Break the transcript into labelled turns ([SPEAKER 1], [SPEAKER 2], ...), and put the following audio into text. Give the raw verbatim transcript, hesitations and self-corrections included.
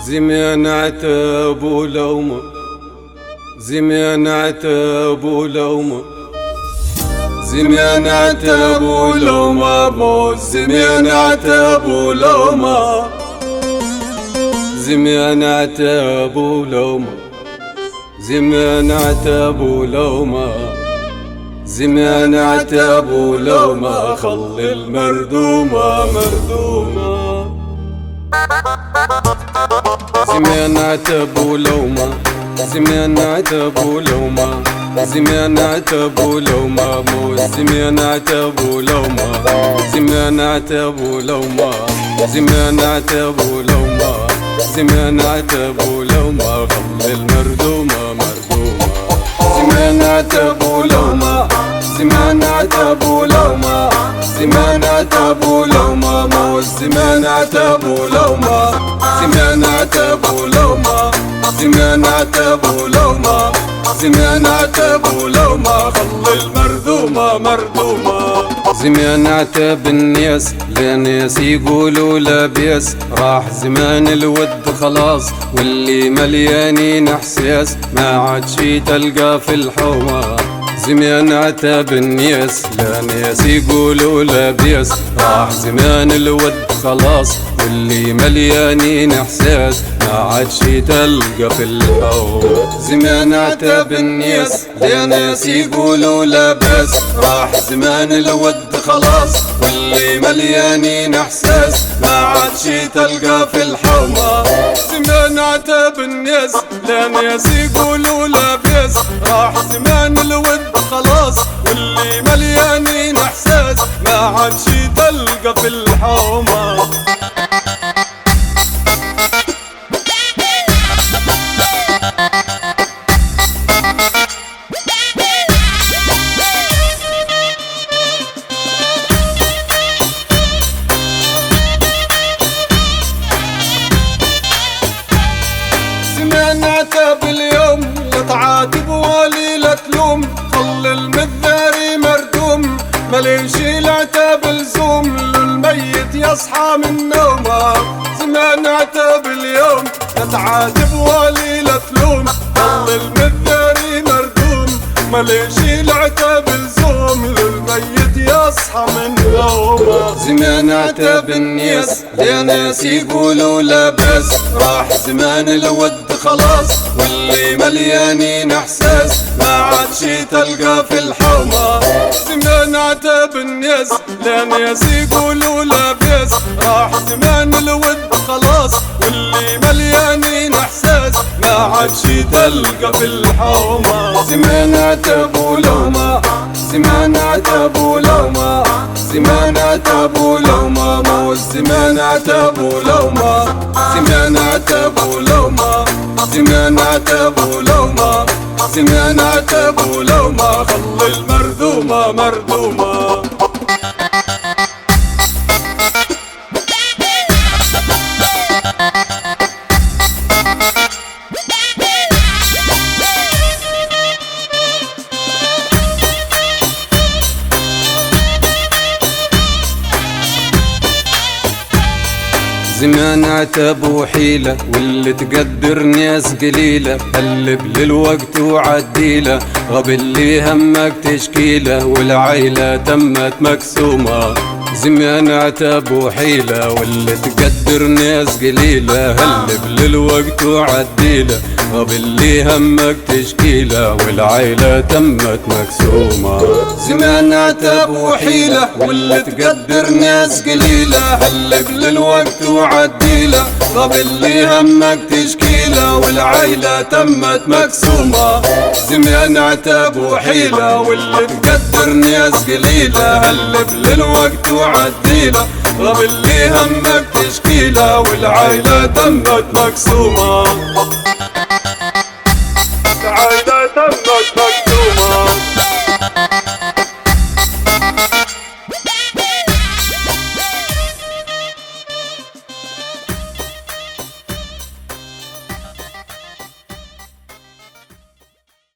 [SPEAKER 1] زمان عتاب ولومة، زمان عتاب ولومة، زمان عتاب ولومة، مو زمان عتاب ولومة، زمان عتاب ولومة، زمان عتاب ولومة، زمان عتاب ولومة، خلي المردومة مردومة. زمان عتاب ولومة، زمان عتاب ولومة، زمان عتاب ولومة، مو زمان عتاب ولومة، زمان عتاب ولومة، زمان عتاب ولومة، زمان عتاب ولومة، خلي المردومة مردومة. زمان عتاب ولومة، زمان عتاب ولومة، زمان عتاب ولومة، مو زمان عتاب ولومة، زمان عتاب ولومة، زمان عتاب ولومة، زمان عتاب ولومة، خلي المردومة مردومة. زمان عتاب الناس لناس يقولوا لا بيس، راح زمان الود خلاص واللي مليانين احساس، ما عاد شي تلقى في الحومة. زمان عتاب الناس لناس يقولوا لا بيس، راح زمان الود خلاص واللي مليانين احساس، ما عاد شي تلقى في الحومة. زمان عتاب الناس لناس يقولوا لا بس، راح زمان الود خلاص واللي مليانين احساس، ما عاد شي تلقى في الحومة. زمان عتاب الناس لناس يقولوا لا بس، راح زمان الود خلاص واللي مليانين احساس، ما عاد شي تلقى في الحومة. زمان عتاب اليوم لا تعاتب ولي لا تلوم، خلي المذاري مردوم، مليش العتاب لزوم، للميت يصحى من نومه. زمان عتاب اليوم لا تعاتب ولي لا تلوم، خلي المذاري مردوم، مليش العتاب لزوم، للميت يصحى من نومه. زمان عتاب الناس لناس يقولوا لا بس، راح زمان الود خلاص واللي مليانين احساس، ما عاد شي تلقى في الحومة. زمان عتاب الناس لناس يقولوا لا بس، راح زمان الود خلاص واللي مليانين احساس، ما عاد شي تلقى في الحومة. زمان عتاب ولومة، زمان عتاب ولومة، زمان عتاب ولومة، مو زمان عتاب ولومة، زمان عتاب ولومة، زمان عتاب ولومة، زمان عتاب ولومة، خلي المردومة مردومة. زمان عتاب وحيلة واللي تقدر ناس قليلة، قلب للوقت وعديله، غاب اللي همك تشكيله والعيلة تمت مكسومة. زمان عتاب وحيلة واللي تقدر ناس قليلة، قلب للوقت وعديله، غاب اللي همك تشكيله والعيلة تمت مكسومة. زمان عتاب وحيلة واللي تقدر ناس قليلة، قلب للوقت وعديله، غاب اللي همك تشكيله والعيلة تمت مكسومة. زمان عتاب وحيلة واللي تقدر ناس قليلة، قلب للوقت وعديله، غاب اللي همك تشكيله والعيلة تمت مكسومة.